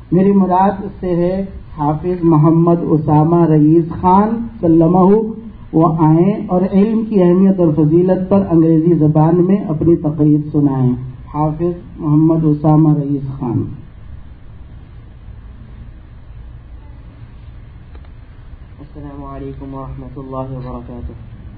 मेरी मुराद उससे है हाफिज मोहम्मद उसामा रईस खान सल्लमहु, वो आए और इल्म की अहमियत और फजीलत पर अंग्रेजी ज़बान में अपनी तक़रीर सुनाएं। हाफिज मोहम्मद उसामा रईस खान। अस्सलामु अलैकुम व रहमतुल्लाहि व बरकातुहू।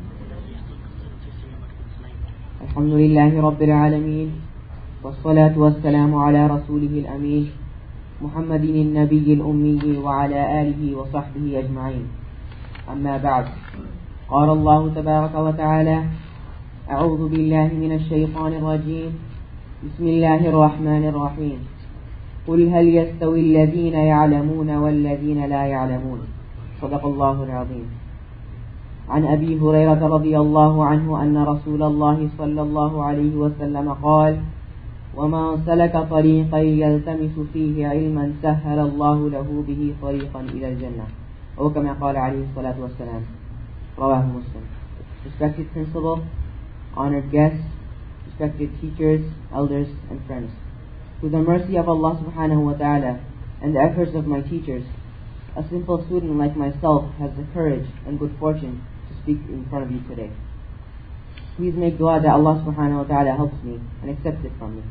अल्हम्दुलिल्लाहि रब्बिल आलमीन वस्सलातु वस्सलामु अला रसूलिहिल अमीन मुहम्मदिन नबिय्यिल उम्मी व अला आलिहि व सहबिहि अजमईन। अम्मा बाद। क़ाल अल्लाहु तबारक व तआला अऊज़ु बिल्लाहि मिनश शैतानिर रजीम बिस्मिल्लाहिर रहमानिर रहीम क़ुल हल यस्तवी अल्लज़ीना यअलमून वल्लज़ीना ला यअलमून। सदक़ल्लाहुल अज़ीम। عن أبي هريرة رضي الله عنه أن رسول الله صلى الله عليه وسلم قال ومن سلك طريقا يلتمس فيه علما سهل الله له به طريقا إلى الجنة أو كما قال عليه الصلاة والسلام. رواه Muslim. Respected principal, honored guests, respected teachers, elders and friends, through the mercy of Allah subhanahu wa ta'ala and the efforts of my teachers, a simple student like myself has the courage and good fortune to speak in front of you today. Please make dua that Allah subhanahu wa ta'ala helps me and accepts it from me.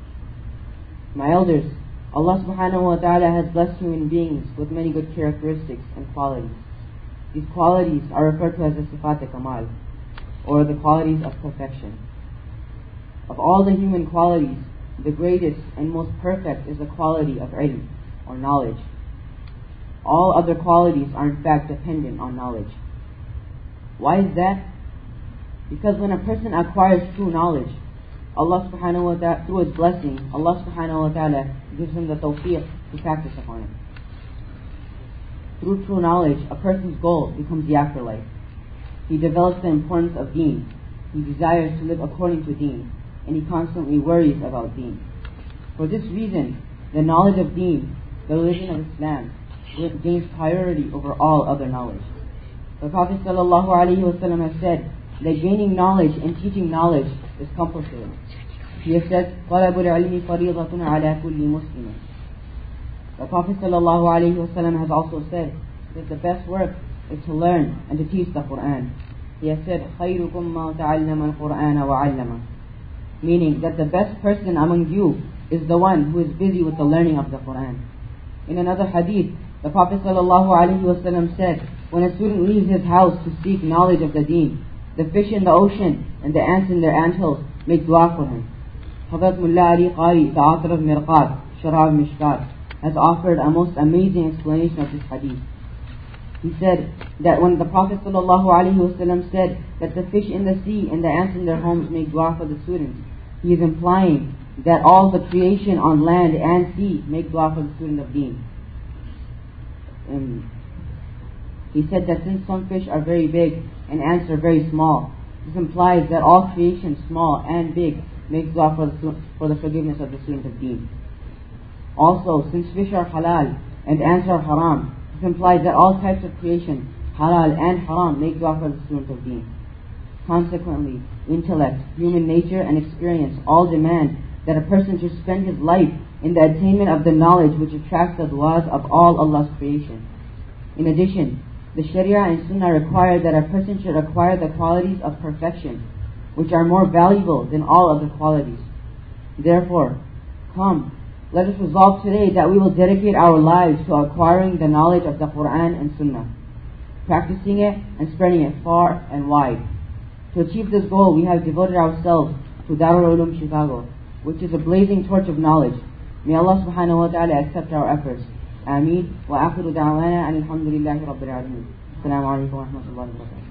My elders, Allah subhanahu wa ta'ala has blessed human beings with many good characteristics and qualities. These qualities are referred to as the sifat al-kamal, or the qualities of perfection. Of all the human qualities, the greatest and most perfect is the quality of ilm, or knowledge. All other qualities are in fact dependent on knowledge. Why is that? Because when a person acquires true knowledge, Allah subhanahu wa ta'ala, through His blessing, Allah subhanahu wa ta'ala gives him the tawfiq to practice upon it. Through true knowledge, a person's goal becomes the afterlife. He develops the importance of deen. He desires to live according to deen, and he constantly worries about deen. For this reason, the knowledge of deen, the religion of Islam, gains priority over all other knowledge. The Prophet ﷺ has said that gaining knowledge and teaching knowledge is compulsory. He has said, طَلَبُ الْعِلْمِ فَرِيضَةٌ عَلَى كُلِّ مُسْلِمٍ. The Prophet ﷺ has also said that the best work is to learn and to teach the Quran. He has said, خَيْرُكُمْ مَا تَعَلَّمَ الْقُرْآنَ وَعَلَّمَ, meaning that the best person among you is the one who is busy with the learning of the Quran. In another hadith, the Prophet ﷺ said, when a student leaves his house to seek knowledge of the deen, the fish in the ocean and the ants in their anthills make dua for him. Hazrat Mullah Ali Qari, the author of Mirqat, Sharh Mishkat, has offered a most amazing explanation of this hadith. He said that when the Prophet ﷺ said that the fish in the sea and the ants in their homes make dua for the students, he is implying that all the creation on land and sea make dua for the student of deen. He said that since some fish are very big and ants are very small, this implies that all creation, small and big, makes dua for the forgiveness of the student of deen. Also, since fish are halal and ants are haram, this implies that all types of creation, halal and haram, make dua for the student of deen. Consequently, intellect, human nature and experience all demand that a person should spend his life in the attainment of the knowledge which attracts the du'as of all Allah's creation. In addition, the Sharia and Sunnah require that a person should acquire the qualities of perfection, which are more valuable than all other qualities. Therefore, come, let us resolve today that we will dedicate our lives to acquiring the knowledge of the Quran and Sunnah, practicing it and spreading it far and wide. To achieve this goal, we have devoted ourselves to Darul Ulum Chicago, which is a blazing torch of knowledge. May Allah subhanahu wa ta'ala accept our efforts. Ameen. Wa akhiru da'wana alhamdulillahi rabbil alameen. Assalamu alaikum wa rahmatullahi wa barakatuh.